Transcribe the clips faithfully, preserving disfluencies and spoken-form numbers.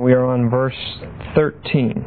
We are on verse thirteen.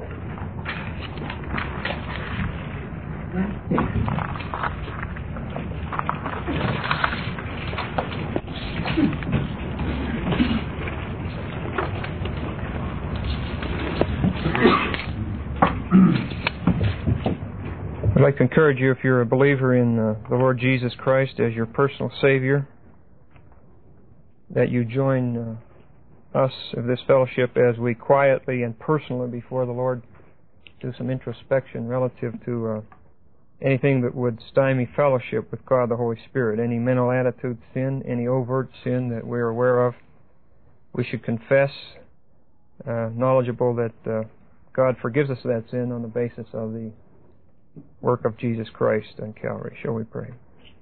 I'd like to encourage you, if you're a believer in uh, the Lord Jesus Christ as your personal Savior, that you join uh, us of this fellowship as we quietly and personally before the Lord do some introspection relative to uh, anything that would stymie fellowship with God the Holy Spirit, any mental attitude sin, any overt sin that we're aware of. We should confess, uh, knowledgeable that uh, God forgives us of that sin on the basis of the work of Jesus Christ on Calvary. Shall we pray?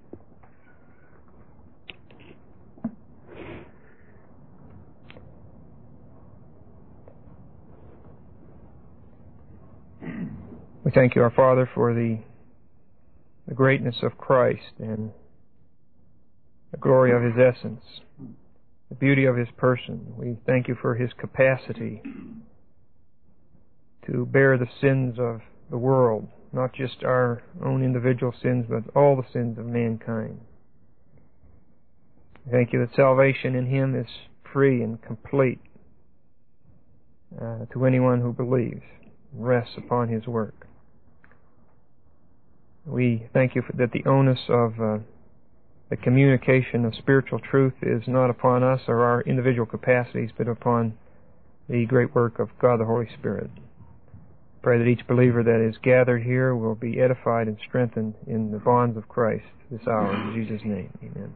We thank you, our Father, for the, the greatness of Christ and the glory of His essence, the beauty of His person. We thank you for His capacity to bear the sins of the world, not just our own individual sins, but all the sins of mankind. We thank you that salvation in Him is free and complete uh, to anyone who believes, rests upon His work. We thank you for that the onus of uh, the communication of spiritual truth is not upon us or our individual capacities, but upon the great work of God the Holy Spirit. Pray that each believer that is gathered here will be edified and strengthened in the bonds of Christ this hour. In Jesus' name, amen.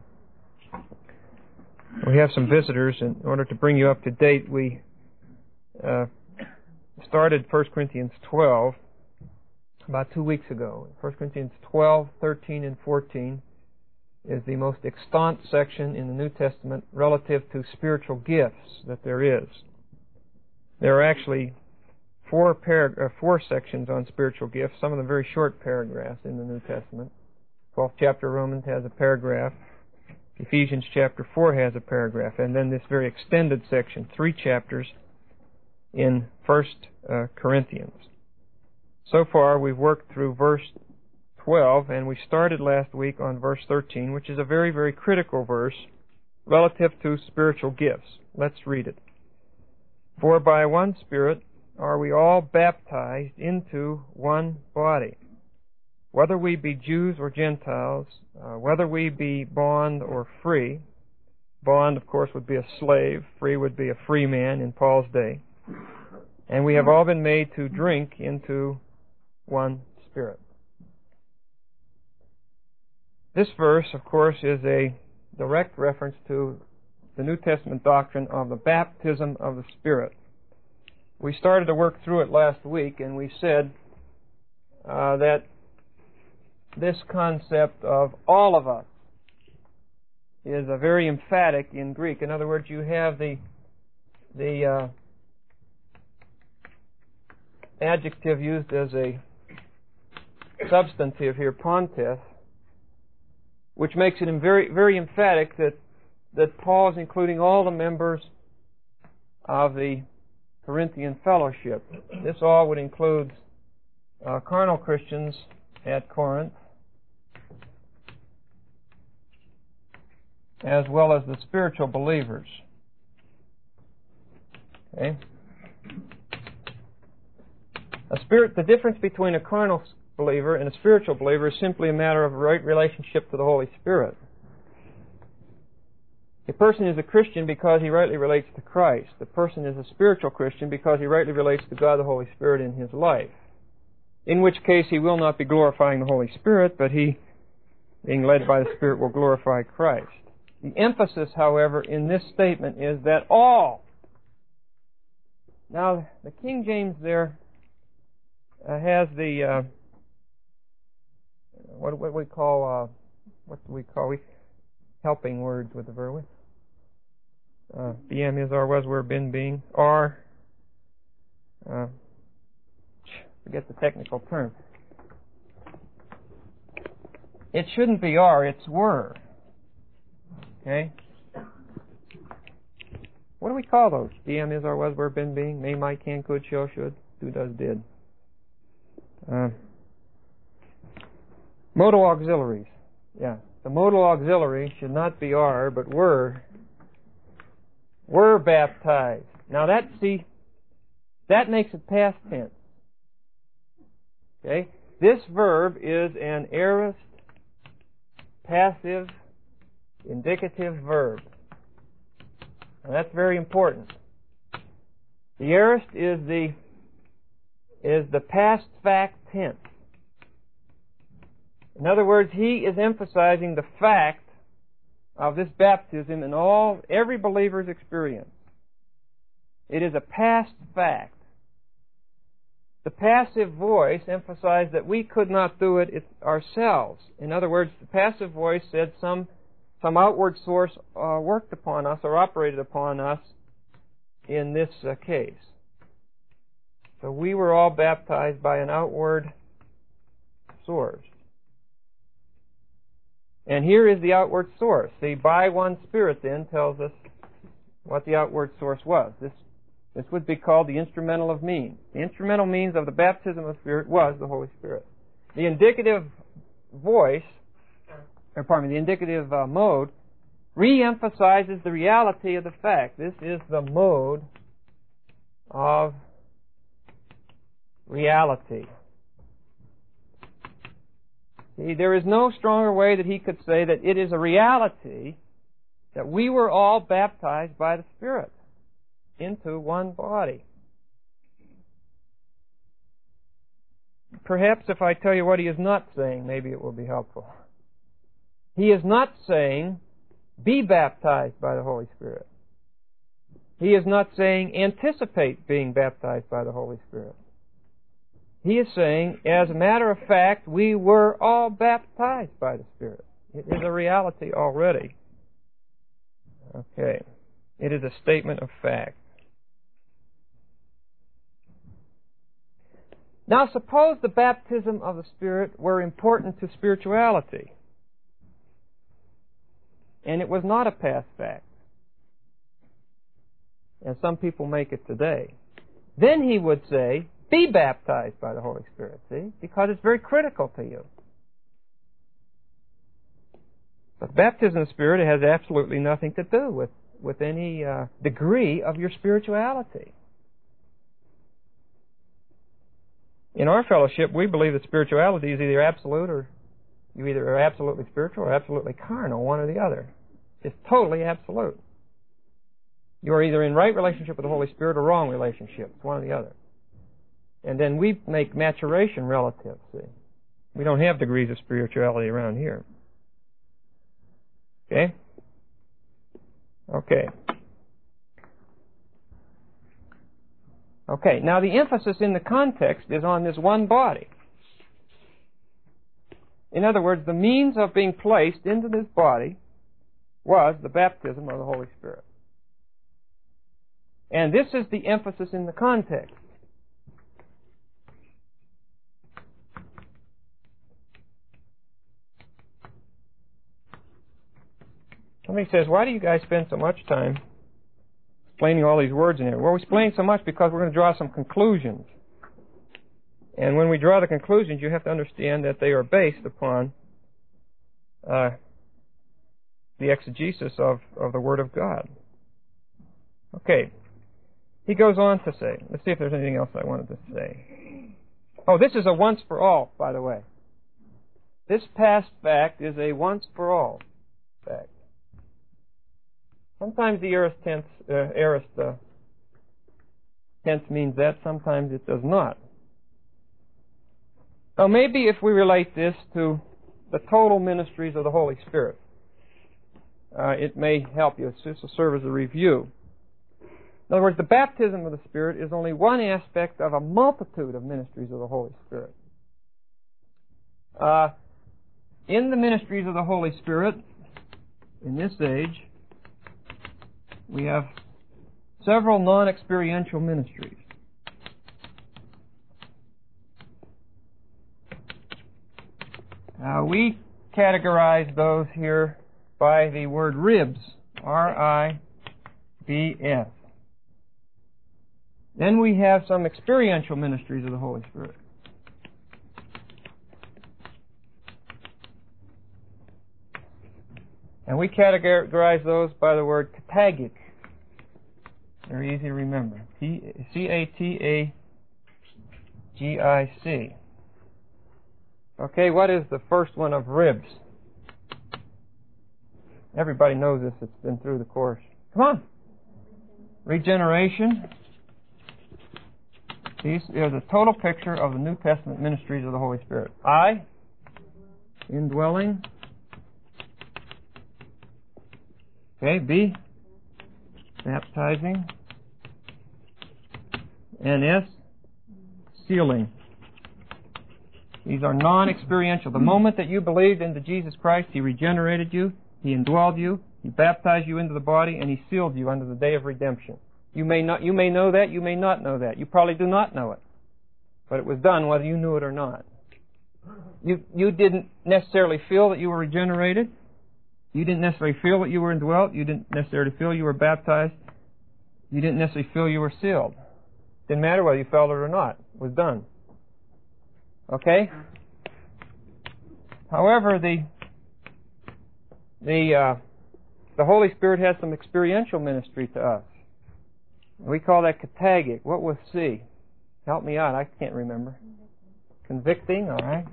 We have some visitors. In order to bring you up to date, we uh, started First Corinthians twelve about two weeks ago. First Corinthians twelve, thirteen, and fourteen is the most extant section in the New Testament relative to spiritual gifts that there is. There are actually four, parag- uh, four sections on spiritual gifts, some of them very short paragraphs in the New Testament. twelfth chapter of Romans has a paragraph. Ephesians chapter four has a paragraph. And then this very extended section, three chapters, in First uh, Corinthians. So far, we've worked through verse twelve, and we started last week on verse thirteen, which is a very, very critical verse relative to spiritual gifts. Let's read it. For by one Spirit are we all baptized into one body, whether we be Jews or Gentiles, uh, whether we be bond or free. Bond, of course, would be a slave. Free would be a free man in Paul's day. And we have all been made to drink into one Spirit. This verse, of course, is a direct reference to the New Testament doctrine of the baptism of the Spirit. We started to work through it last week, and we said uh, that this concept of all of us is a very emphatic in Greek. In other words, you have the the uh, adjective used as a substantive here, pontes, which makes it very, very emphatic that that Paul is including all the members of the Corinthian fellowship. This all would include uh, carnal Christians at Corinth, as well as the spiritual believers. Okay. A spirit, the difference between a carnal believer and a spiritual believer is simply a matter of right relationship to the Holy Spirit. A person is a Christian because he rightly relates to Christ. The person is a spiritual Christian because he rightly relates to God the Holy Spirit in his life. In which case he will not be glorifying the Holy Spirit, but he, being led by the Spirit, will glorify Christ. The emphasis, however, in this statement is that all. Now, the King James there uh, has the uh, what, what we call uh, what do we call we helping words with the verb. Uh, B M is, are, was, were, been, being, are. Uh, forget the technical term. It shouldn't be are, it's were. Okay? what do we call those? D M is, are, was, were, been, being, may, might, can, could, shall, should, do, does, did. Uh, modal auxiliaries. Yeah. The modal auxiliary should not be are, but were. Were baptized. Now that, see, that makes it past tense. Okay? This verb is an aorist, passive, indicative verb. Now that's very important. The aorist is the is the past fact tense. In other words, he is emphasizing the fact of this baptism in all every believer's experience. It is a past fact. The passive voice emphasized that we could not do it ourselves. In other words, the passive voice said some some outward source uh, worked upon us or operated upon us in this uh, case. So we were all baptized by an outward source. And here is the outward source. The by one Spirit then tells us what the outward source was. This this would be called the instrumental of means. The instrumental means of the baptism of the Spirit was the Holy Spirit. The indicative voice, or pardon me, the indicative uh, mode re-emphasizes the reality of the fact. This is the mode of reality. See, there is no stronger way that he could say that it is a reality that we were all baptized by the Spirit into one body. Perhaps if I tell you what he is not saying, maybe it will be helpful. He is not saying, be baptized by the Holy Spirit. He is not saying, anticipate being baptized by the Holy Spirit. He is saying, as a matter of fact, we were all baptized by the Spirit. It is a reality already. Okay. It is a statement of fact. Now suppose the baptism of the Spirit were important to spirituality, and it was not a past fact, and some people make it today. Then he would say, be baptized by the Holy Spirit, see? Because it's very critical to you. But baptism of the Spirit has absolutely nothing to do with, with any uh, degree of your spirituality. In our fellowship, we believe that spirituality is either absolute or you either are absolutely spiritual or absolutely carnal, one or the other. It's totally absolute. You are either in right relationship with the Holy Spirit or wrong relationship. It's one or the other. And then we make maturation relative, see. We don't have degrees of spirituality around here. Okay? Okay. Okay, now the emphasis in the context is on this one body. In other words, the means of being placed into this body was the baptism of the Holy Spirit. And this is the emphasis in the context. Somebody says, why do you guys spend so much time explaining all these words in here? Well, we explain so much because we're going to draw some conclusions. And when we draw the conclusions, you have to understand that they are based upon uh, the exegesis of, of the Word of God. Okay. He goes on to say, let's see if there's anything else I wanted to say. Oh, this is a once for all, by the way. This past fact is a once for all fact. Sometimes the aorist tense, uh, aorist, uh, tense means that, sometimes it does not. Now maybe if we relate this to the total ministries of the Holy Spirit, uh, it may help you. This will serve as a review. In other words, the baptism of the Spirit is only one aspect of a multitude of ministries of the Holy Spirit. Uh, in the ministries of the Holy Spirit, in this age, we have several non-experiential ministries. Now, we categorize those here by the word ribs, R I B S. Then we have some experiential ministries of the Holy Spirit. And we categorize those by the word catagic. Very easy to remember. C A T A G I C. Okay, what is the first one of ribs? Everybody knows this. It's been through the course. Come on. Regeneration. These are the total picture of the New Testament ministries of the Holy Spirit. I, indwelling. Okay, B, baptizing. And S, sealing. These are non-experiential. The moment that you believed into Jesus Christ, He regenerated you, He indwelled you, He baptized you into the body, and He sealed you unto the day of redemption. You may not, you may know that, you may not know that. You probably do not know it. But it was done whether you knew it or not. You, you didn't necessarily feel that you were regenerated. You didn't necessarily feel that you were indwelt. You didn't necessarily feel you were baptized. You didn't necessarily feel you were sealed. Didn't matter whether you felt it or not. It was done. Okay? However, the the uh, the Holy Spirit has some experiential ministry to us. We call that catagic. What was C? Help me out. I can't remember. Convicting, all right.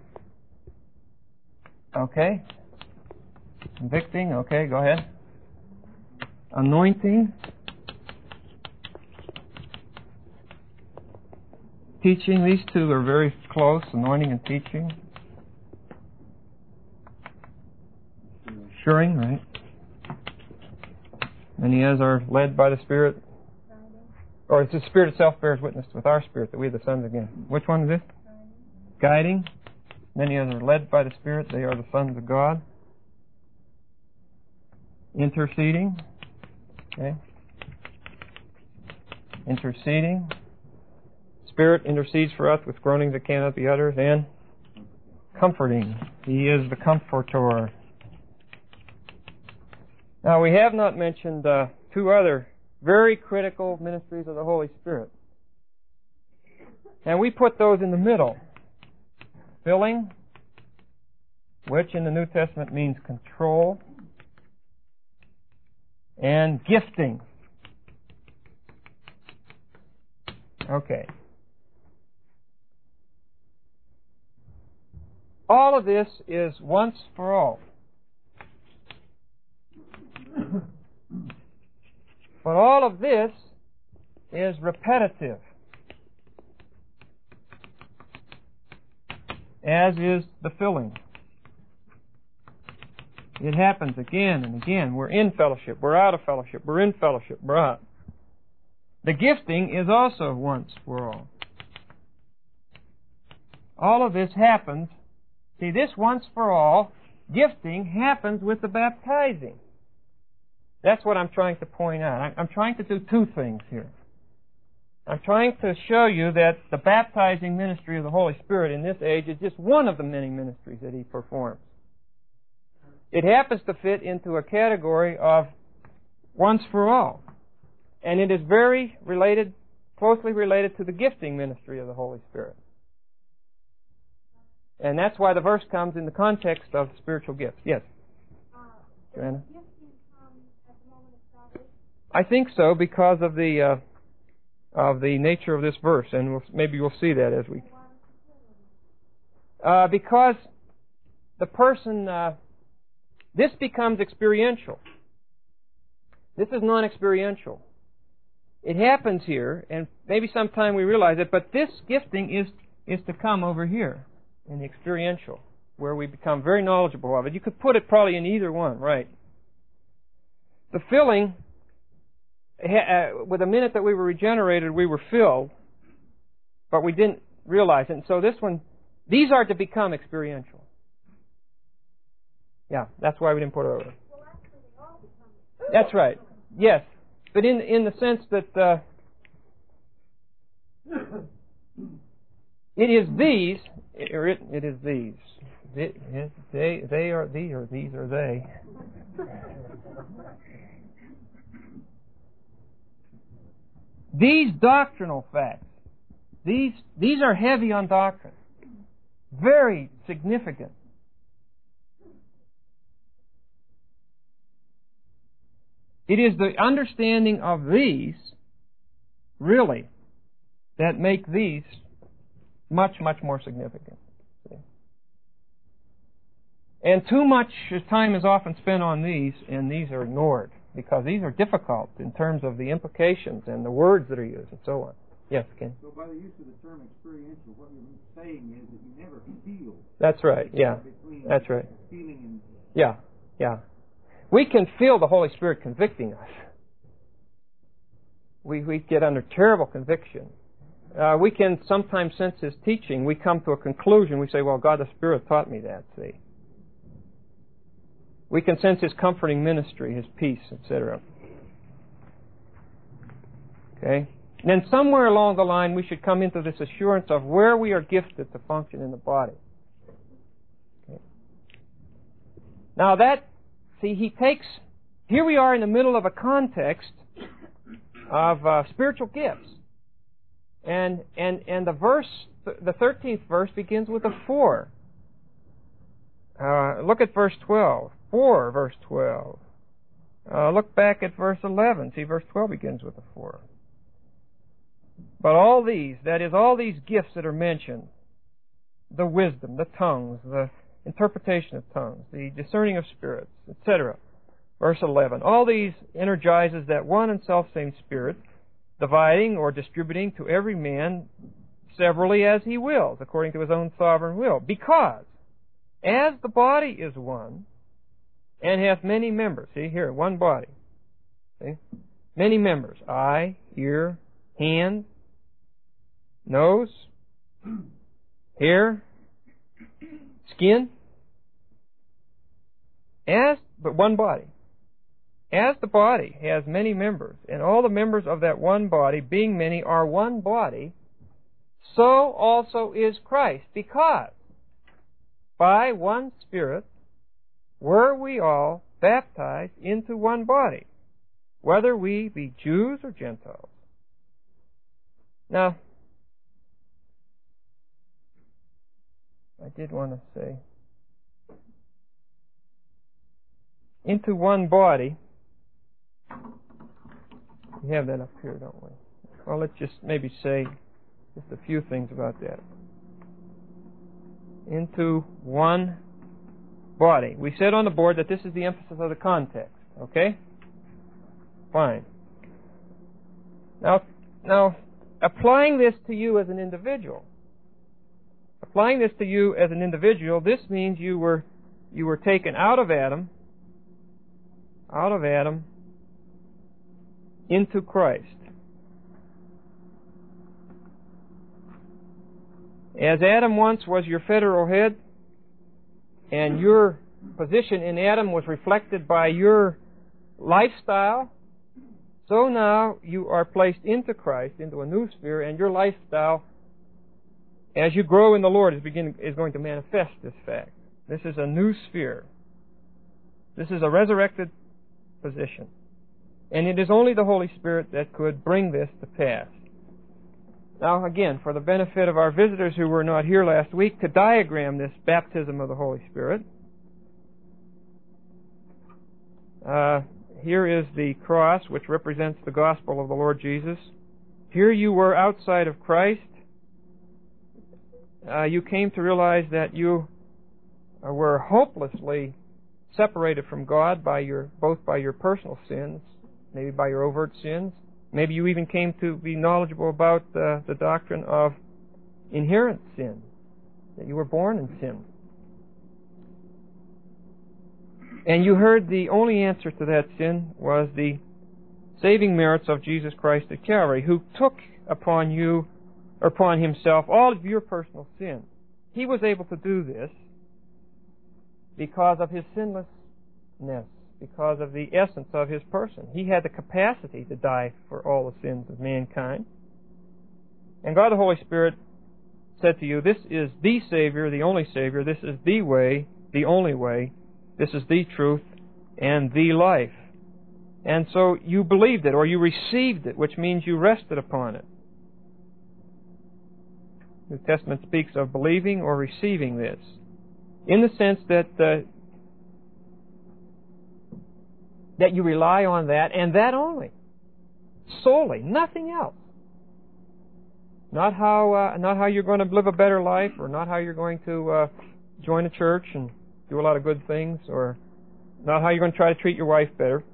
Okay. Convicting, okay, go ahead. Anointing. Teaching, these two are very close, anointing and teaching. Assuring, right. Many as are led by the Spirit. Or it's the Spirit itself bears witness with our spirit that we are the sons of God. Which one is this? Guiding. Many as are led by the Spirit, they are the sons of God. Interceding. Okay. Interceding. Spirit intercedes for us with groanings that cannot be uttered. And comforting. He is the comforter. Now we have not mentioned uh, two other very critical ministries of the Holy Spirit. And we put those in the middle. Filling, which in the New Testament means control, and gifting. Okay. All of this is once for all. But all of this is repetitive, as is the filling. It happens again and again. We're in fellowship, we're out of fellowship, we're in fellowship, we're out. The gifting is also once for all. All of this happens. See, this once for all gifting happens with the baptizing. That's what I'm trying to point out. I'm trying to do two things here. I'm trying to show you that the baptizing ministry of the Holy Spirit in this age is just one of the many ministries that He performs. It happens to fit into a category of once for all. And it is very related, closely related to the gifting ministry of the Holy Spirit. And that's why the verse comes in the context of spiritual gifts. Yes? Joanna? I think so, because of the uh, of the nature of this verse, and we'll, maybe we'll see that as we. Uh, because the person, uh, this becomes experiential. This is non-experiential. It happens here, and maybe sometime we realize it, but this gifting is is to come over here in the experiential, where we become very knowledgeable of it. You could put it probably in either one, right? The filling. Uh, with the minute that we were regenerated, we were filled, but we didn't realize it. And so this one, these are to become experiential. Yeah, that's why we didn't put it over. Well, actually, they all become. That's right. Yes, but in in the sense that uh, it is these, or it, it is these. It, it, they they are these, or these are they. These doctrinal facts, these, these are heavy on doctrine. Very significant. It is the understanding of these, really, that make these much, much more significant. And too much time is often spent on these, and these are ignored, because these are difficult in terms of the implications and the words that are used and so on. Yes, Ken? So by the use of the term experiential, what you're saying is that you never feel. That's right, yeah. That's right. Feeling and Yeah, yeah. We can feel the Holy Spirit convicting us. We, we get under terrible conviction. Uh, we can sometimes sense His teaching. We come to a conclusion. We say, well, God the Spirit taught me that, see. We can sense His comforting ministry, His peace, et cetera. Okay? And then somewhere along the line, we should come into this assurance of where we are gifted to function in the body. Okay. Now that, see, he takes, here we are in the middle of a context of uh, spiritual gifts. And, and, and the verse, the thirteenth verse begins with a four. Uh, look at verse twelve. four, verse twelve. Uh, look back at verse eleven. See, verse twelve begins with a four. But all these, that is, all these gifts that are mentioned, the wisdom, the tongues, the interpretation of tongues, the discerning of spirits, et cetera. Verse eleven. All these energizes that one and self-same Spirit, dividing or distributing to every man severally as he wills, according to his own sovereign will. Because, as the body is one, and hath many members, see here, one body, see? Many members, eye, ear, hand, nose, hair, skin, as, but one body. As the body has many members, and all the members of that one body, being many, are one body, so also is Christ, because by one Spirit were we all baptized into one body, whether we be Jews or Gentiles. Now, I did want to say, into one body. We have that up here, don't we? Well, let's just maybe say just a few things about that. Into one body. We said on the board that this is the emphasis of the context. Okay? Fine. Now, now, applying this to you as an individual. Applying this to you as an individual, this means you were you were taken out of Adam, out of Adam, into Christ. As Adam once was your federal head, and your position in Adam was reflected by your lifestyle, so now you are placed into Christ, into a new sphere, and your lifestyle, as you grow in the Lord, is, begin, is going to manifest this fact. This is a new sphere. This is a resurrected position. And it is only the Holy Spirit that could bring this to pass. Now, again, for the benefit of our visitors who were not here last week, to diagram this baptism of the Holy Spirit, uh, here is the cross, which represents the gospel of the Lord Jesus. Here you were outside of Christ. Uh, you came to realize that you uh, were hopelessly separated from God by your both by your personal sins, maybe by your overt sins. Maybe you even came to be knowledgeable about uh, the doctrine of inherent sin, that you were born in sin. And you heard the only answer to that sin was the saving merits of Jesus Christ at Calvary, who took upon you, or upon Himself, all of your personal sin. He was able to do this because of His sinlessness, because of the essence of His person. He had the capacity to die for all the sins of mankind. And God the Holy Spirit said to you, this is the Savior, the only Savior, this is the way, the only way, this is the truth, and the life. And so you believed it, or you received it, which means you rested upon it. The New Testament speaks of believing or receiving this, in the sense that uh, that you rely on that, and that only, solely, nothing else. Not how uh, not how you're going to live a better life, or not how you're going to uh, join a church and do a lot of good things, or not how you're going to try to treat your wife better.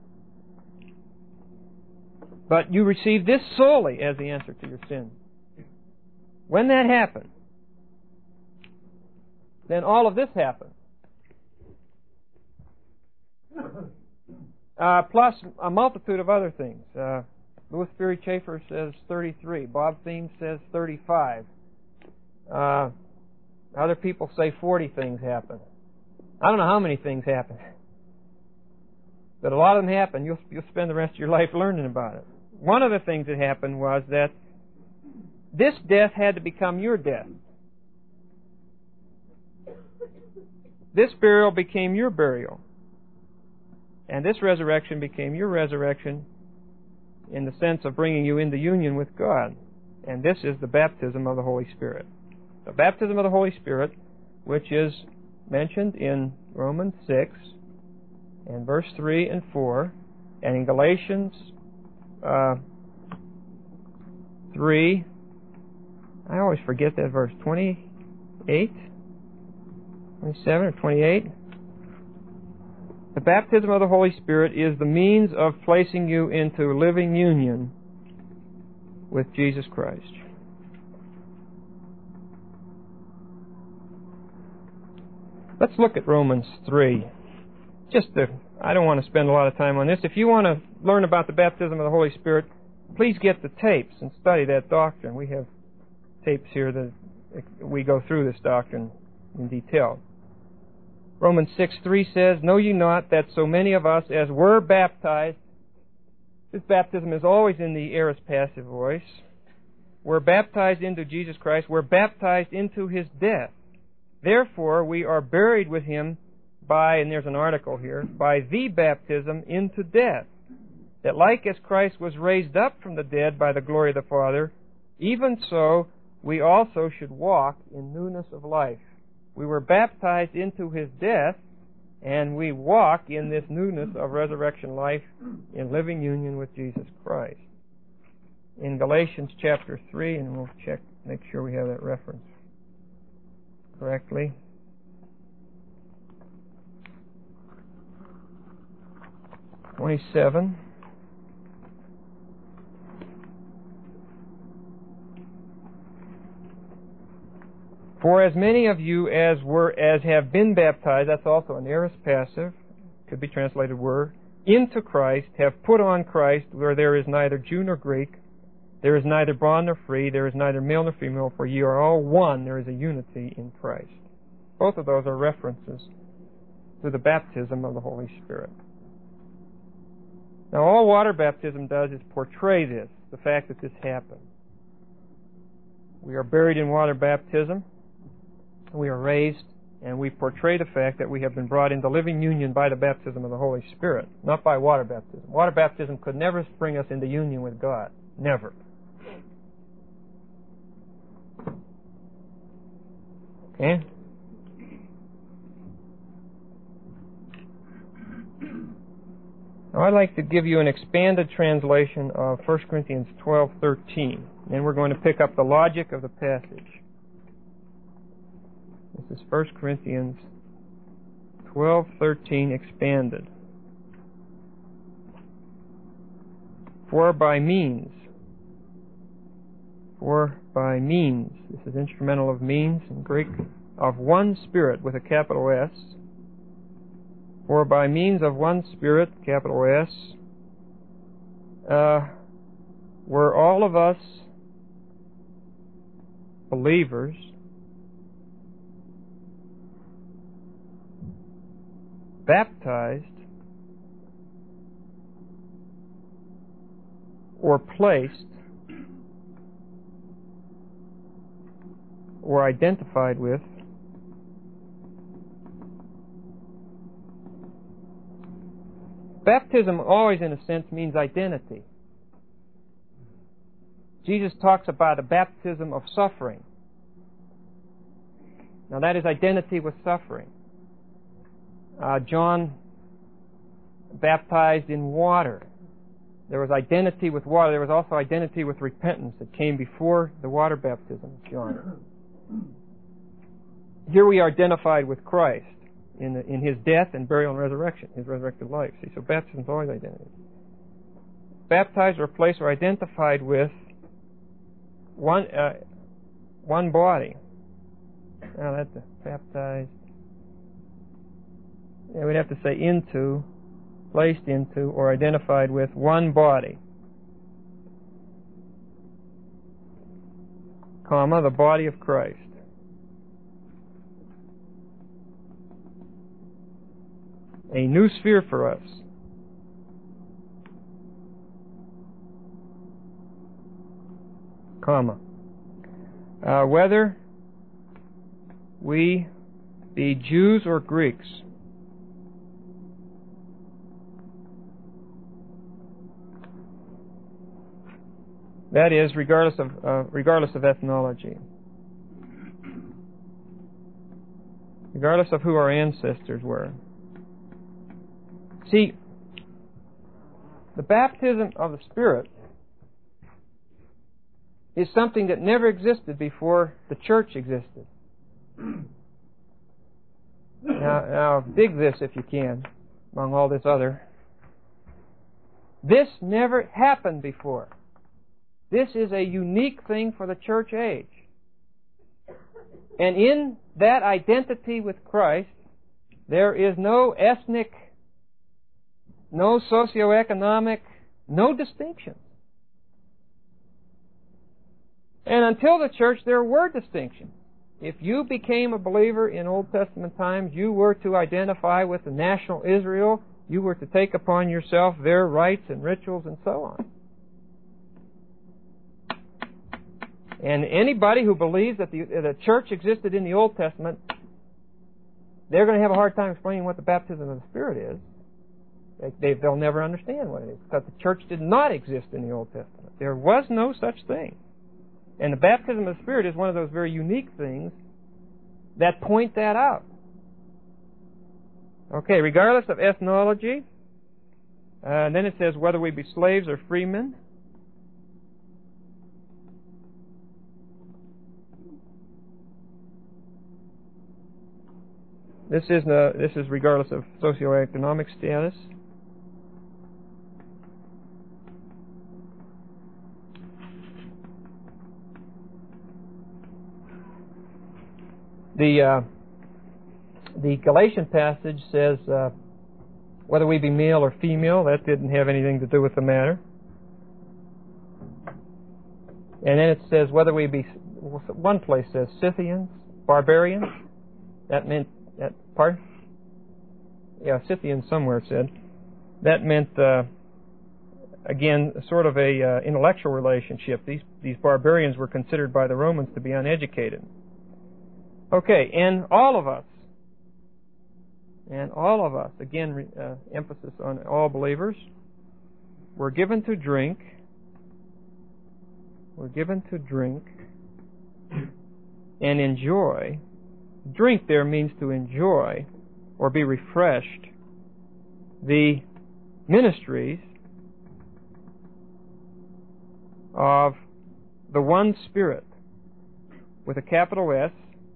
But you receive this solely as the answer to your sin. When that happened, then all of this happened. Uh, plus a multitude of other things. Uh, Louis Sperry Chafer says thirty-three. Bob Thiem says thirty-five. Uh, other people say forty things happen. I don't know how many things happen. But a lot of them happen. You'll, you'll spend the rest of your life learning about it. One of the things that happened was that this death had to become your death. This burial became your burial. And this resurrection became your resurrection in the sense of bringing you into union with God. And this is the baptism of the Holy Spirit. The baptism of the Holy Spirit, which is mentioned in Romans six and verse three and four, and in Galatians uh, three, I always forget that verse, twenty-eight, twenty-seven or twenty-eight. The baptism of the Holy Spirit is the means of placing you into living union with Jesus Christ. Let's look at Romans three. Just to, I don't want to spend a lot of time on this. If you want to learn about the baptism of the Holy Spirit, please get the tapes and study that doctrine. We have tapes here that we go through this doctrine in detail. Romans six three says, "Know ye not that so many of us as were baptized," this baptism is always in the aorist passive voice, "were baptized into Jesus Christ, were baptized into His death. Therefore we are buried with Him by," and there's an article here, "by the baptism into death, that like as Christ was raised up from the dead by the glory of the Father, even so we also should walk in newness of life." We were baptized into His death, and we walk in this newness of resurrection life in living union with Jesus Christ. In Galatians chapter three, and we'll check, make sure we have that reference correctly. twenty-seven. "For as many of you as were as have been baptized," that's also an aorist passive, could be translated were, "into Christ, have put on Christ, where there is neither Jew nor Greek, there is neither bond nor free, there is neither male nor female, for ye are all one, there is a unity in Christ." Both of those are references to the baptism of the Holy Spirit. Now, all water baptism does is portray this, the fact that this happened. We are buried in water baptism. We are raised, and we portray the fact that we have been brought into living union by the baptism of the Holy Spirit, not by water baptism. Water baptism could never bring us into union with God. Never. Okay? Now, I'd like to give you an expanded translation of First Corinthians twelve thirteen. Then we're going to pick up the logic of the passage. This is First Corinthians twelve thirteen expanded. "For by means," for by means, this is instrumental of means in Greek, "of one Spirit," with a capital S. "For by means of one Spirit," capital S, uh, "were all of us believers baptized or placed or identified with baptism always, in a sense, means identity. Jesus talks about a baptism of suffering. Now, that is identity with suffering. Uh, John baptized in water. There was identity with water. There was also identity with repentance that came before the water baptism of John. Here we are identified with Christ in, the, in His death and burial and resurrection, His resurrected life. See, so baptism is always identity. Baptized or placed or identified with one uh, one body. Now that's a baptized. Yeah, we'd have to say into, placed into, or identified with one body. Comma, the body of Christ. A new sphere for us. Comma. Uh, whether we be Jews or Greeks. That is, regardless of uh, regardless of ethnology. Regardless of who our ancestors were. See, the baptism of the Spirit is something that never existed before the church existed. Now, now, dig this if you can, among all this other. This never happened before. This is a unique thing for the church age. And in that identity with Christ, there is no ethnic, no socioeconomic, no distinction. And until the church, there were distinctions. If you became a believer in Old Testament times, you were to identify with the national Israel. You were to take upon yourself their rites and rituals and so on. And anybody who believes that the, the church existed in the Old Testament, they're going to have a hard time explaining what the baptism of the Spirit is. They, they, they'll never understand what it is, because the church did not exist in the Old Testament. There was no such thing. And the baptism of the Spirit is one of those very unique things that point that out. Okay, regardless of ethnology, uh, and then it says whether we be slaves or freemen. This is uh, this is regardless of socioeconomic status. The uh, the Galatian passage says uh, whether we be male or female. That didn't have anything to do with the matter. And then it says whether we be, one place says Scythians, barbarians. That meant, that, pardon? Yeah, Scythians somewhere it said. That meant, uh, again, sort of a uh, intellectual relationship. These these barbarians were considered by the Romans to be uneducated. Okay, and all of us, and all of us, again, uh, emphasis on all believers, were given to drink, were given to drink and enjoy. Drink there means to enjoy or be refreshed. The ministries of the one Spirit, with a capital S,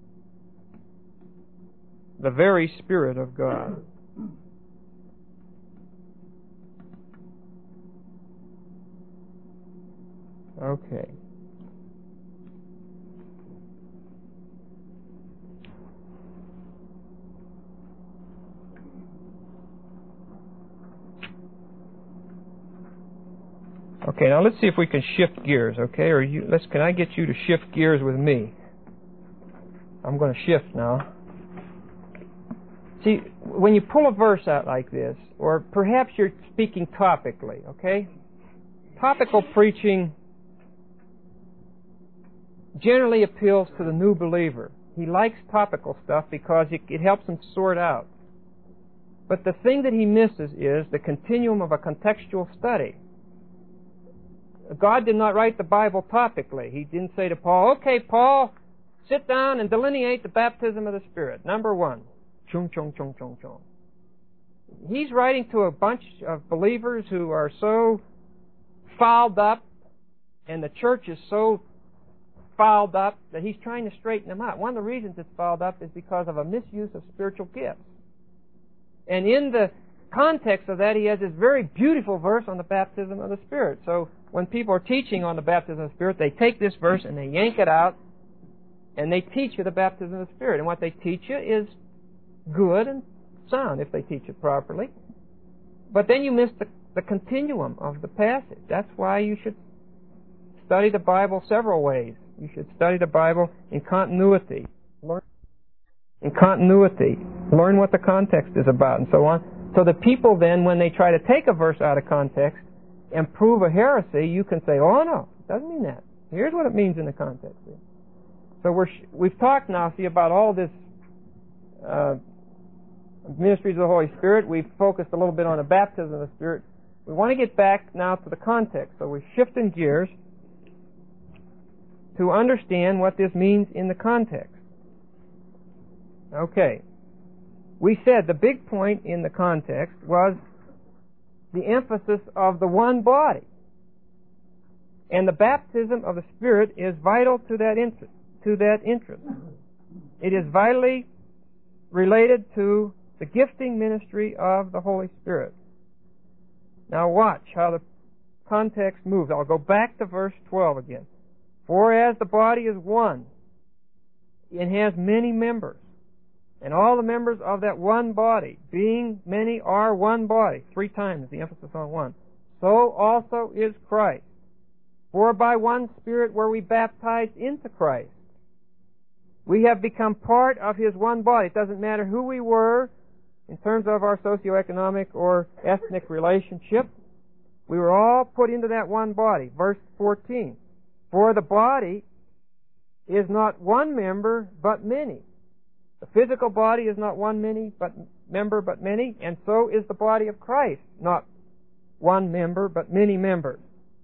the very Spirit of God. Okay. Okay, now let's see if we can shift gears, okay? Or you, let's, can I get you to shift gears with me? I'm going to shift now. See, when you pull a verse out like this, or perhaps you're speaking topically, okay? Topical preaching generally appeals to the new believer. He likes topical stuff because it, it helps him sort out. But the thing that he misses is the continuum of a contextual study. God did not write the Bible topically. He didn't say to Paul, okay, Paul, sit down and delineate the baptism of the Spirit. Number one, chung, chung, chung, chung, chung. He's writing to a bunch of believers who are so fouled up, and the church is so fouled up that he's trying to straighten them out. One of the reasons it's fouled up is because of a misuse of spiritual gifts. And in the context of that, he has this very beautiful verse on the baptism of the Spirit. So when people are teaching on the baptism of the Spirit, they take this verse and they yank it out, and they teach you the baptism of the Spirit. And what they teach you is good and sound if they teach it properly. But then you miss the, the continuum of the passage. That's why you should study the Bible several ways. You should study the Bible in continuity. Learn in continuity. Learn what the context is about and so on. So that people then, when they try to take a verse out of context and prove a heresy, you can say, oh no, it doesn't mean that. Here's what it means in the context. So we're, we've talked now, see, about all this uh, ministries of the Holy Spirit. We've focused a little bit on the baptism of the Spirit. We want to get back now to the context. So we're shifting gears to understand what this means in the context. Okay. We said the big point in the context was the emphasis of the one body. And the baptism of the Spirit is vital to that interest. To that interest. It is vitally related to the gifting ministry of the Holy Spirit. Now watch how the context moves. I'll go back to verse twelve again. For as the body is one, it has many members, and all the members of that one body, being many, are one body. Three times the emphasis on one. So also is Christ. For by one Spirit were we baptized into Christ. We have become part of His one body. It doesn't matter who we were in terms of our socioeconomic or ethnic relationship. We were all put into that one body. Verse fourteen. For the body is not one member, but many. The physical body is not one many, but member, but many, and so is the body of Christ, not one member, but many members.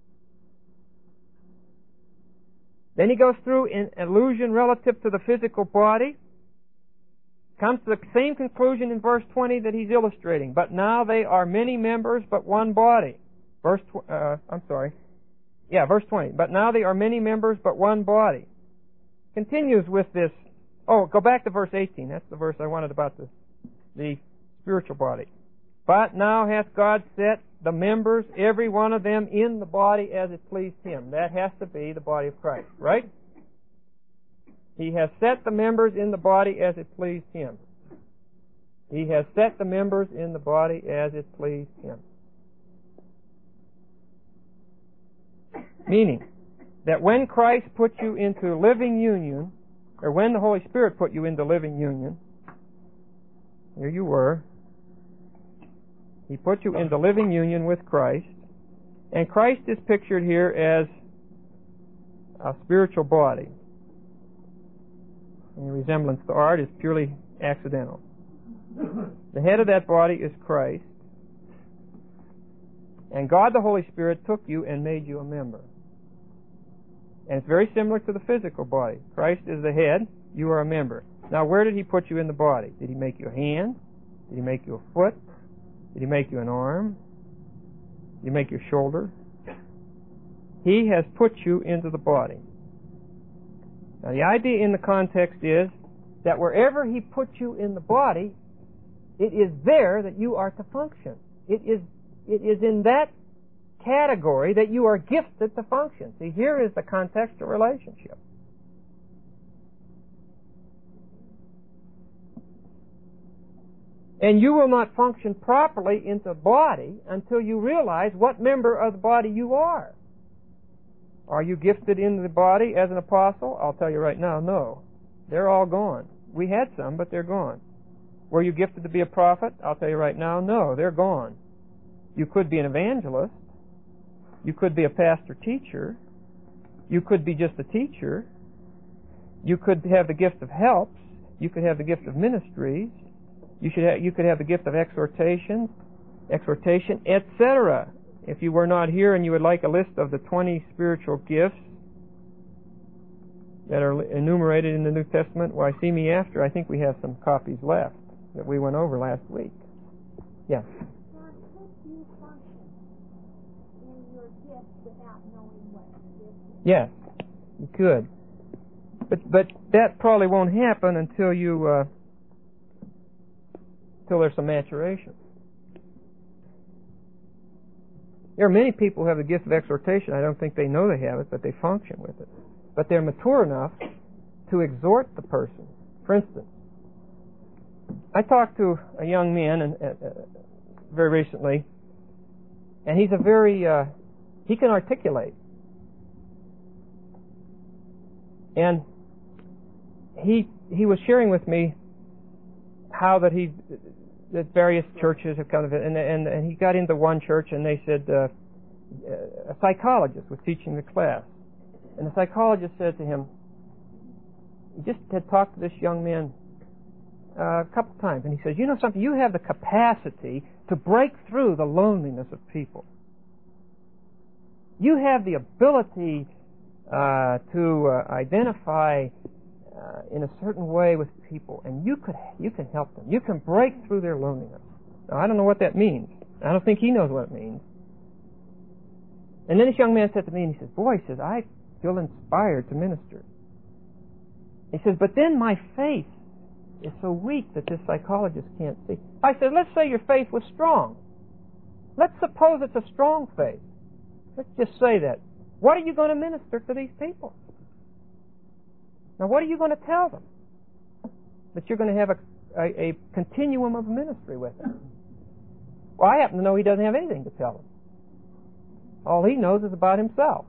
Then he goes through in allusion relative to the physical body, comes to the same conclusion in verse twenty that he's illustrating. But now they are many members, but one body. Verse, tw- uh, I'm sorry. Yeah, verse twenty. But now they are many members, but one body. Continues with this. Oh, go back to verse eighteen. That's the verse I wanted about the, the spiritual body. But now hath God set the members, every one of them, in the body as it pleased Him. That has to be the body of Christ, right? He has set the members in the body as it pleased Him. He has set the members in the body as it pleased Him. Meaning that when Christ put you into living union, or when the Holy Spirit put you into living union, here you were, He put you into living union with Christ, and Christ is pictured here as a spiritual body. And the resemblance to art is purely accidental. The head of that body is Christ, and God the Holy Spirit took you and made you a member. And it's very similar to the physical body. Christ is the head, you are a member. Now, where did He put you in the body? Did He make you a hand? Did He make you a foot? Did He make you an arm? Did He make you a shoulder? He has put you into the body. Now, the idea in the context is that wherever He puts you in the body, it is there that you are to function. It is, it is in that category that you are gifted to function. See, here is the contextual relationship. And you will not function properly in the body until you realize what member of the body you are. Are you gifted in the body as an apostle? I'll tell you right now, no. They're all gone. We had some, but they're gone. Were you gifted to be a prophet? I'll tell you right now, no. They're gone. You could be an evangelist. You could be a pastor-teacher. You could be just a teacher. You could have the gift of helps. You could have the gift of ministries. You should have, you could have the gift of exhortation, exhortation, et cetera. If you were not here and you would like a list of the twenty spiritual gifts that are enumerated in the New Testament, why, see me after. I think we have some copies left that we went over last week. Yes? John, could you function in your gifts without knowing what your gift is? Yes, you could. But but that probably won't happen until you uh, until there's some maturation. There are many people who have the gift of exhortation. I don't think they know they have it, but they function with it. But they're mature enough to exhort the person. For instance, I talked to a young man and, uh, uh, very recently, and he's a very, uh, he can articulate. And he he was sharing with me how that he that various churches have kind of and and and he got into one church and they said uh, a psychologist was teaching the class, and the psychologist said to him, he just had talked to this young man uh, a couple times, and he says, you know something, you have the capacity to break through the loneliness of people. You have the ability uh, to uh, identify uh, in a certain way with people, and you could you can help them. You can break through their loneliness. Now, I don't know what that means. I don't think he knows what it means. And then this young man said to me, and he says, boy, he says, I feel inspired to minister. He says, but then my faith is so weak that this psychologist can't see. I said, let's say your faith was strong. Let's suppose it's a strong faith. Let's just say that. What are you going to minister to these people? Now, what are you going to tell them? That you're going to have a, a, a continuum of ministry with them. Well, I happen to know he doesn't have anything to tell them. All he knows is about himself.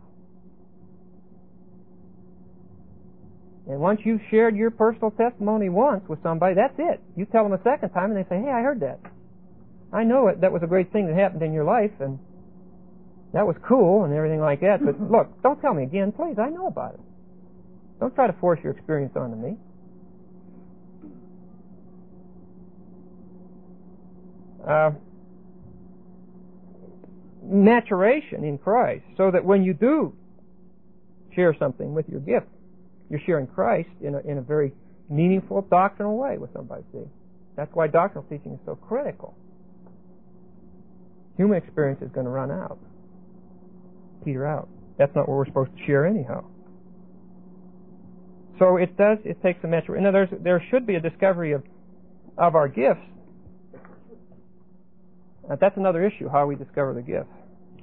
And once you've shared your personal testimony once with somebody, that's it. You tell them a second time and they say, hey, I heard that. I know it. That was a great thing that happened in your life, and that was cool and everything like that. But look, don't tell me again, please. I know about it. Don't try to force your experience onto me. Uh, maturation in Christ, so that when you do share something with your gift, you're sharing Christ in a, in a very meaningful, doctrinal way with somebody, see? That's why doctrinal teaching is so critical. Human experience is going to run out. Peter out. That's not what we're supposed to share anyhow. So it does, it takes a maturation. Now, there's, there should be a discovery of, of our gifts. Now, that's another issue, how we discover the gifts.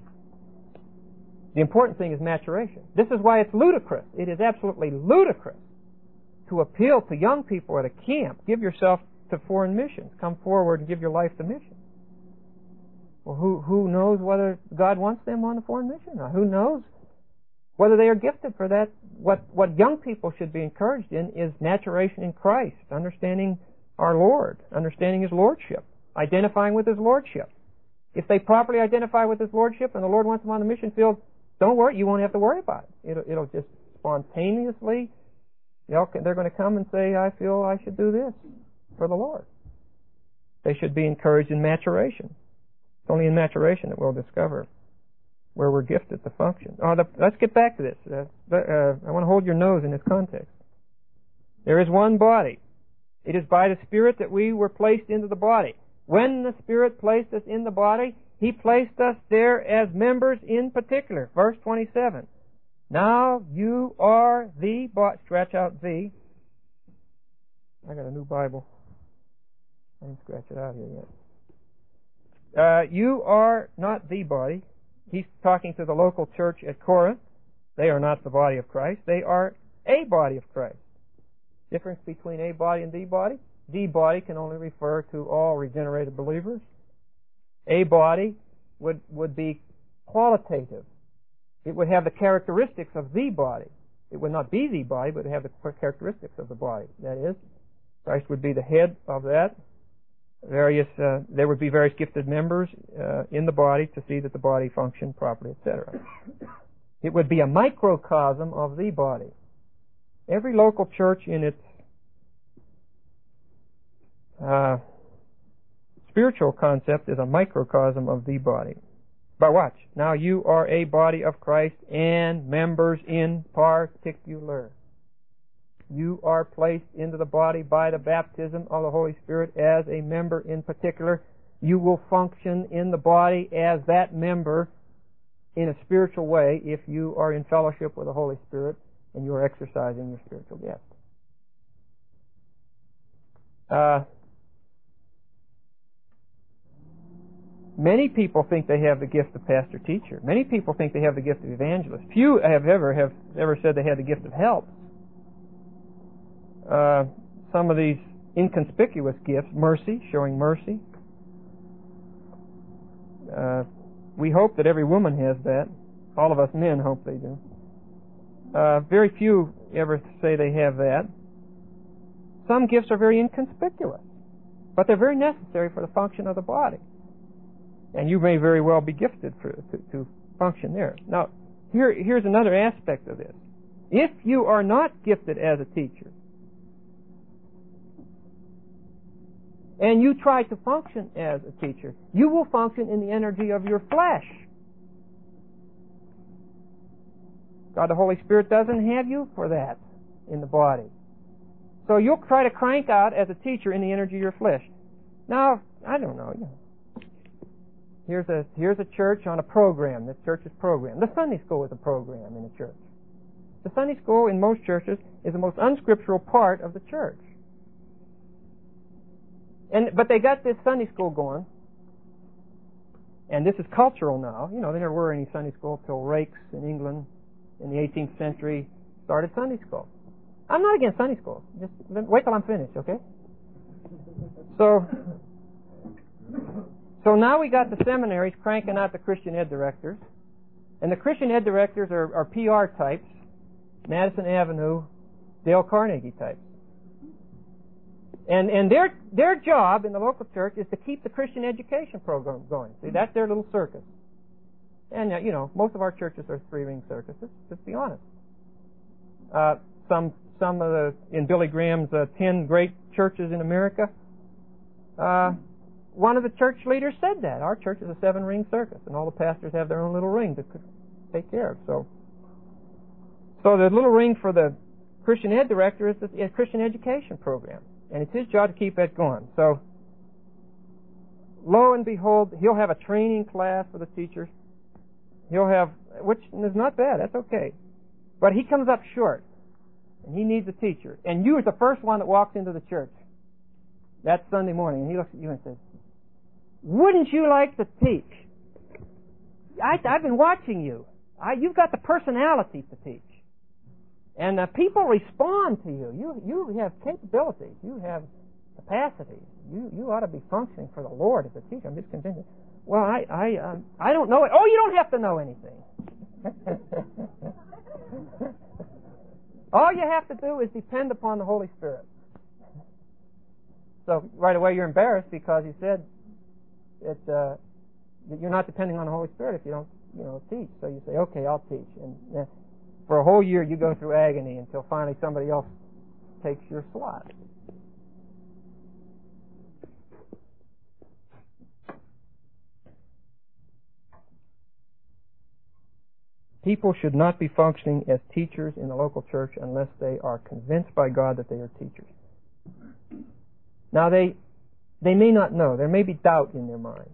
The important thing is maturation. This is why it's ludicrous. It is absolutely ludicrous to appeal to young people at a camp. Give yourself to foreign missions. Come forward and give your life to missions. Well, who, who knows whether God wants them on a foreign mission? Now, who knows whether they are gifted for that? What, what young people should be encouraged in is maturation in Christ, understanding our Lord, understanding His Lordship, identifying with His Lordship. If they properly identify with His Lordship and the Lord wants them on the mission field, don't worry, you won't have to worry about it. It'll, it'll just spontaneously, you know, they're going to come and say, I feel I should do this for the Lord. They should be encouraged in maturation. It's only in maturation that we'll discover where we're gifted to function. Oh, the, let's get back to this. Uh, uh, I want to hold your nose in this context. There is one body. It is by the Spirit that we were placed into the body. When the Spirit placed us in the body, He placed us there as members in particular. Verse twenty-seven. Now you are the body. Scratch out the. I got a new Bible. I didn't scratch it out here yet. Uh, you are not the body. He's talking to the local church at Corinth. They are not the body of Christ. They are a body of Christ. Difference between a body and the body. The body can only refer to all regenerated believers. A body would, would be qualitative. It would have the characteristics of the body. It would not be the body, but it would have the characteristics of the body. That is, Christ would be the head of that. Various, uh, there would be various gifted members uh, in the body to see that the body functioned properly, et cetera. It would be a microcosm of the body. Every local church in its uh, spiritual concept is a microcosm of the body. But watch. Now you are a body of Christ and members in particular. You are placed into the body by the baptism of the Holy Spirit as a member in particular. You will function in the body as that member in a spiritual way if you are in fellowship with the Holy Spirit and you are exercising your spiritual gift. Uh, many people think they have the gift of pastor-teacher. Many people think they have the gift of evangelist. Few have ever have ever said they had the gift of help. Uh, some of these inconspicuous gifts, mercy, showing mercy. Uh, we hope that every woman has that. All of us men hope they do. Uh, very few ever say they have that. Some gifts are very inconspicuous, but they're very necessary for the function of the body. And you may very well be gifted for, to, to function there. Now, here, here's another aspect of this. If you are not gifted as a teacher, and you try to function as a teacher, you will function in the energy of your flesh. God the Holy Spirit doesn't have you for that in the body. So you'll try to crank out as a teacher in the energy of your flesh. Now, I don't know. You know here's a here's a church on a program. This church's program. The Sunday school is a program in a church. The Sunday school in most churches is the most unscriptural part of the church. And but they got this Sunday school going, and this is cultural now. You know, there never were any Sunday school till Rakes in England in the eighteenth century started Sunday school. I'm not against Sunday school. Just wait till I'm finished, okay? So, so now we got the seminaries cranking out the Christian ed directors, and the Christian ed directors are, are P R types, Madison Avenue, Dale Carnegie types. And and their their job in the local church is to keep the Christian education program going. See, that's their little circus. And, uh, you know, most of our churches are three-ring circuses, let's be honest. Uh, some some of the, in Billy Graham's uh, ten great churches in America, uh, one of the church leaders said that. Our church is a seven-ring circus, and all the pastors have their own little ring to take care of. So, so the little ring for the Christian ed director is the is Christian education program. And it's his job to keep that going. So, lo and behold, he'll have a training class for the teachers. He'll have, which is not bad, that's okay. But he comes up short, and he needs a teacher. And you are the first one that walks into the church that Sunday morning, and he looks at you and says, "Wouldn't you like to teach? I, I've been watching you. I, you've got the personality to teach. And uh, people respond to you. You you have capabilities. You have capacity. You you ought to be functioning for the Lord as a teacher." I'm just convinced. Well, I I uh, I don't know it. Oh, you don't have to know anything. All you have to do is depend upon the Holy Spirit. So right away you're embarrassed because he said it, uh, that you're not depending on the Holy Spirit if you don't you know teach. So you say, "Okay, I'll teach." And uh, for a whole year, you go through agony until finally somebody else takes your slot. People should not be functioning as teachers in the local church unless they are convinced by God that they are teachers. Now, they they may not know. There may be doubt in their mind.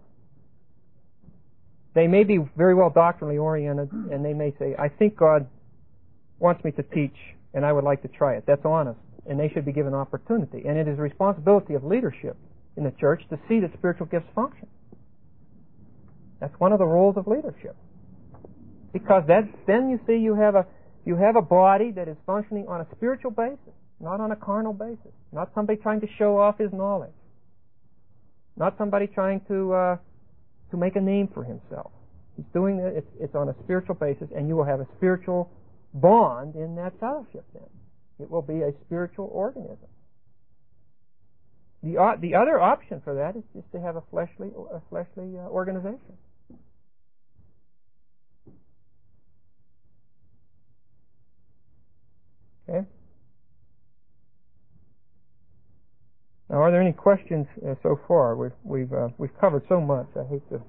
They may be very well doctrinally oriented, and they may say, "I think God wants me to teach, and I would like to try it." That's honest, and they should be given opportunity. And it is the responsibility of leadership in the church to see that spiritual gifts function. That's one of the roles of leadership, because that's, then you see you have a you have a body that is functioning on a spiritual basis, not on a carnal basis, not somebody trying to show off his knowledge, not somebody trying to uh, to make a name for himself. He's doing it. It's, it's on a spiritual basis, and you will have a spiritual bond in that fellowship then. It will be a spiritual organism. The uh, the other option for that is just to have a fleshly a fleshly uh, organization. Okay? Now are there any questions uh, so far? We've we've uh, we've covered so much. I hate to.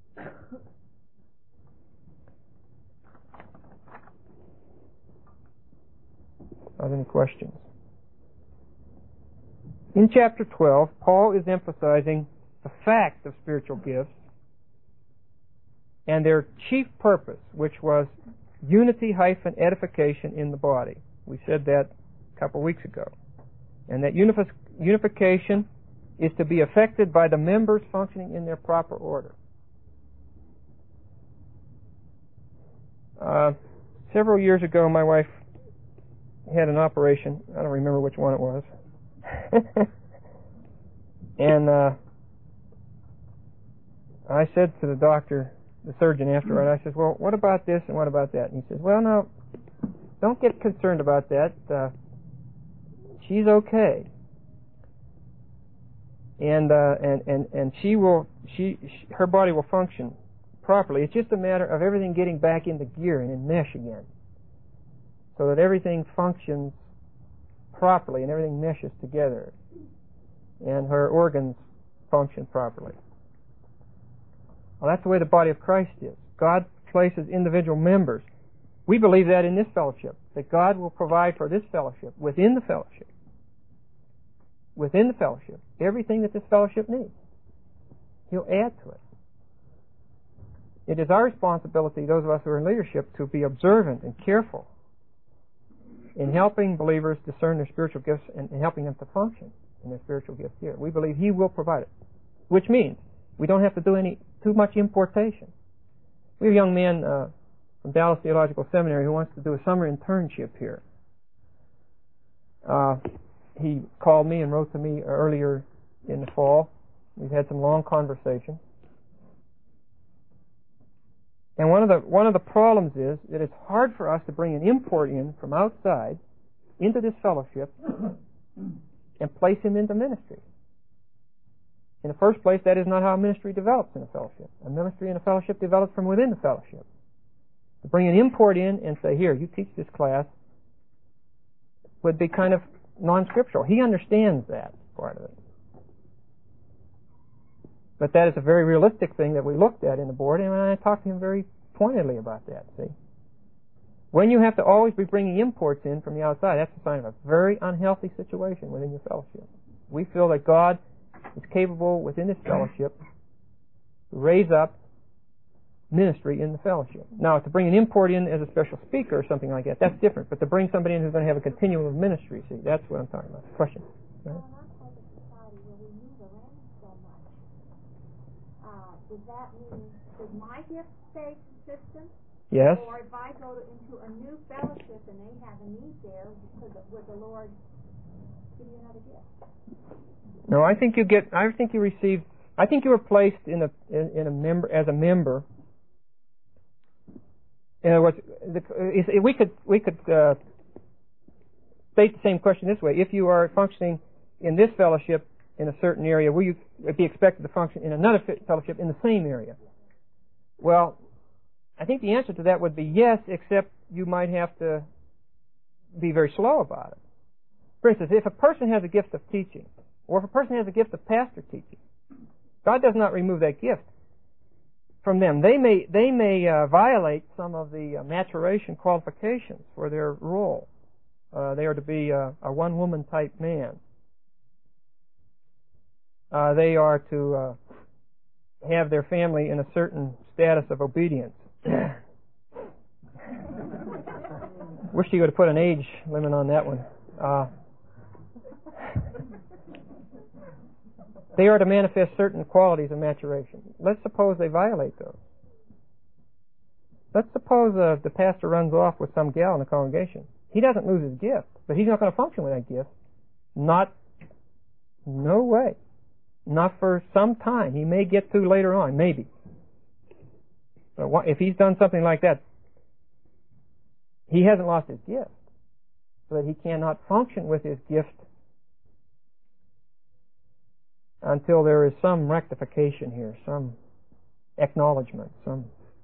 Are there any questions? In chapter twelve, Paul is emphasizing the fact of spiritual gifts and their chief purpose, which was unity hyphen edification in the body. We said that a couple of weeks ago. And that unifi- unification is to be effected by the members functioning in their proper order. Uh, several years ago, my wife had an operation. I don't remember which one it was. and uh, I said to the doctor, the surgeon afterward, I said, well, what about this and what about that? And he says, well, no, don't get concerned about that. Uh, she's okay. And, uh, and, and, and she will, she, she, her body will function properly. It's just a matter of everything getting back into gear and in mesh again. So that everything functions properly and everything meshes together. And her organs function properly. Well, that's the way the body of Christ is. God places individual members. We believe that in this fellowship, that God will provide for this fellowship, within the fellowship, within the fellowship, everything that this fellowship needs. He'll add to it. It is our responsibility, those of us who are in leadership, to be observant and careful in helping believers discern their spiritual gifts and, and helping them to function in their spiritual gifts here. We believe He will provide it, which means we don't have to do any too much importation. We have a young man uh, from Dallas Theological Seminary who wants to do a summer internship here. Uh, he called me and wrote to me earlier in the fall. We've had some long conversation. And one of the one of the problems is that it's hard for us to bring an import in from outside into this fellowship and place him into ministry. In the first place, that is not how a ministry develops in a fellowship. A ministry in a fellowship develops from within the fellowship. To bring an import in and say, here, you teach this class, would be kind of non-scriptural. He understands that part of it. But that is a very realistic thing that we looked at in the board, and I talked to him very pointedly about that, see. When you have to always be bringing imports in from the outside, that's a sign of a very unhealthy situation within your fellowship. We feel that God is capable within this fellowship to raise up ministry in the fellowship. Now, to bring an import in as a special speaker or something like that, that's different. But to bring somebody in who's going to have a continuum of ministry, see, that's what I'm talking about. Question? Go ahead. Does that mean, does my gift stay consistent? Yes. Or if I go to, into a new fellowship and they have a need there, would the Lord give you another gift? No, I think you get. I think you receive. I think you were placed in a in, in a member as a member. In other words, the, we could we could uh, state the same question this way: if you are functioning in this fellowship in a certain area, will you be expected to function in another fellowship in the same area? Well, I think the answer to that would be yes, except you might have to be very slow about it. For instance, if a person has a gift of teaching, or if a person has a gift of pastor teaching, God does not remove that gift from them. They may they may uh, violate some of the uh, maturation qualifications for their role. Uh, they are to be uh, a one-woman type man. Uh, they are to uh, have their family in a certain status of obedience. Wish you would have put an age limit on that one. Uh, they are to manifest certain qualities of maturation. Let's suppose they violate those. Let's suppose uh, the pastor runs off with some gal in the congregation. He doesn't lose his gift, but he's not going to function with that gift. Not, no way. Not for some time. He may get to later on, maybe. But if he's done something like that, he hasn't lost his gift. So that he cannot function with his gift until there is some rectification here, some acknowledgement, some...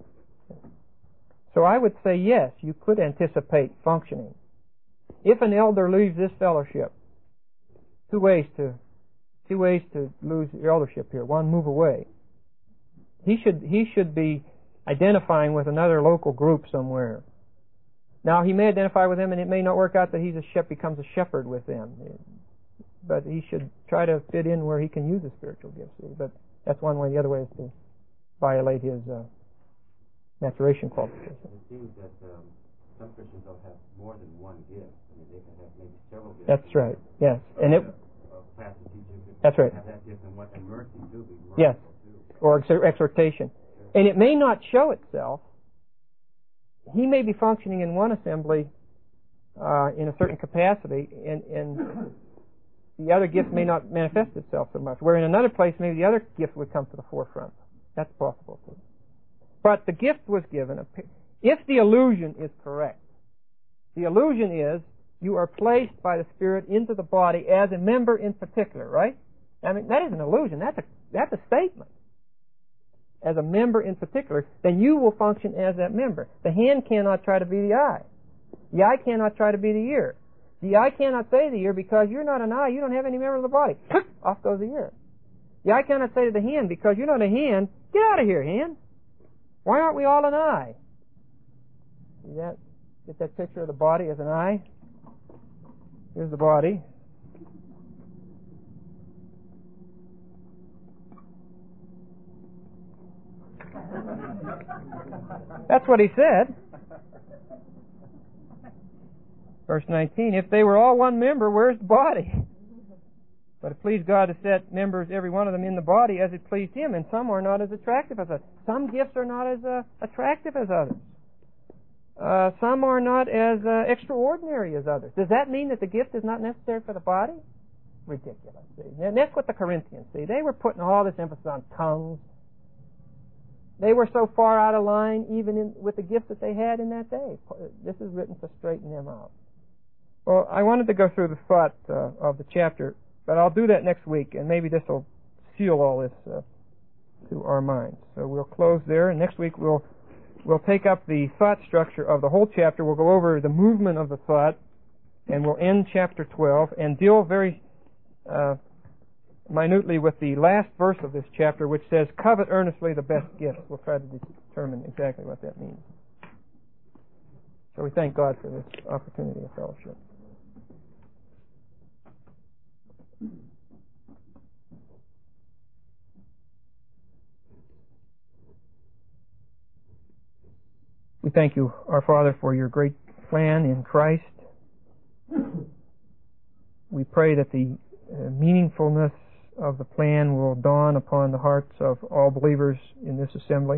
So I would say yes, you could anticipate functioning. If an elder leaves this fellowship, two ways to two ways to lose your eldership here. One, move away. He should he should be identifying with another local group somewhere. Now, he may identify with them, and it may not work out that he's a shep becomes a shepherd with them. But he should try to fit in where he can use his spiritual gifts. But that's one way. The other way is to violate his uh, maturation qualification. It seems that um, some Christians don't have more than one gift. I mean, they can have maybe several gifts. That's right. Yes, and it. Pastor, teacher, that's right. Have that gift and what and mercy too. Be yes, too. Or exor- exhortation, and it may not show itself. He may be functioning in one assembly uh, in a certain capacity, and, and the other gift may not manifest itself so much. Where in another place, maybe the other gift would come to the forefront. That's possible too. But the gift was given. If the illusion is correct, the illusion is you are placed by the Spirit into the body as a member in particular, right? I mean, that is an illusion. That's a that's a statement. As a member in particular, then you will function as that member. The hand cannot try to be the eye. The eye cannot try to be the ear. The eye cannot say to the ear, because you're not an eye, you don't have any member of the body. Off goes the ear. The eye cannot say to the hand, because you're not a hand, get out of here, hand. Why aren't we all an eye? See that? Get that picture of the body as an eye? Here's the body. That's what he said. Verse nineteen, if they were all one member, where's the body? But it pleased God to set members, every one of them, in the body as it pleased Him, and some are not as attractive as others. Some gifts are not as uh, attractive as others. Uh, some are not as uh, extraordinary as others. Does that mean that the gift is not necessary for the body? Ridiculous. See? And that's what the Corinthians see. They were putting all this emphasis on tongues. They were so far out of line, even in, with the gifts that they had in that day. This is written to straighten them out. Well, I wanted to go through the thought uh, of the chapter, but I'll do that next week, and maybe this will seal all this uh, to our minds. So we'll close there, and next week we'll we'll take up the thought structure of the whole chapter. We'll go over the movement of the thought, and we'll end chapter twelve and deal very uh, minutely with the last verse of this chapter, which says, covet earnestly the best gifts. We'll try to determine exactly what that means. So we thank God for this opportunity of fellowship. We thank you, our Father, for your great plan in Christ. We pray that the uh, meaningfulness of the plan will dawn upon the hearts of all believers in this assembly.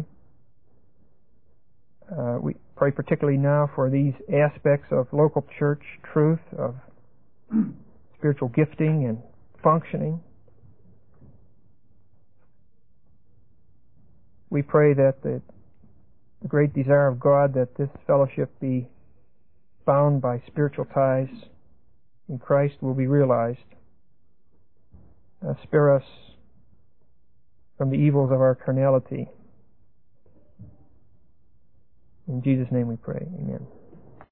Uh, we pray particularly now for these aspects of local church truth, of spiritual gifting and functioning. We pray that the, the great desire of God that this fellowship be bound by spiritual ties in Christ will be realized. Uh, spare us from the evils of our carnality. In Jesus' name we pray. Amen.